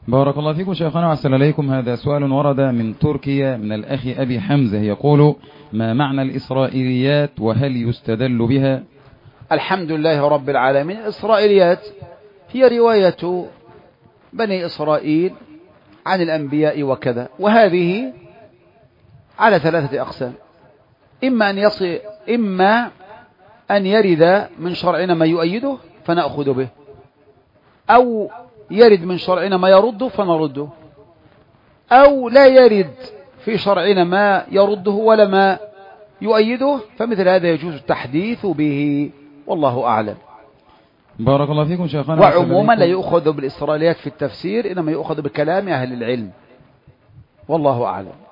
بارك الله فيكم شيخنا وأحسن إليكم. هذا سؤال ورد من تركيا من الأخ أبي حمزة يقول: ما معنى الإسرائيليات وهل يستدل بها؟ الحمد لله رب العالمين. الإسرائيليات هي رواية بني إسرائيل عن الأنبياء وكذا، وهذه على 3 أقسام: إما أن يرد من شرعنا ما يؤيده فنأخذ به، أو يرد من شرعنا ما يرده فنرده، أو لا يرد في شرعنا ما يرده ولا ما يؤيده، فمثل هذا يجوز التحديث به، والله أعلم. بارك الله فيكم شيخنا. وعموما لا يؤخذ بالإسرائيليات في التفسير، إنما يؤخذ بكلام أهل العلم، والله أعلم.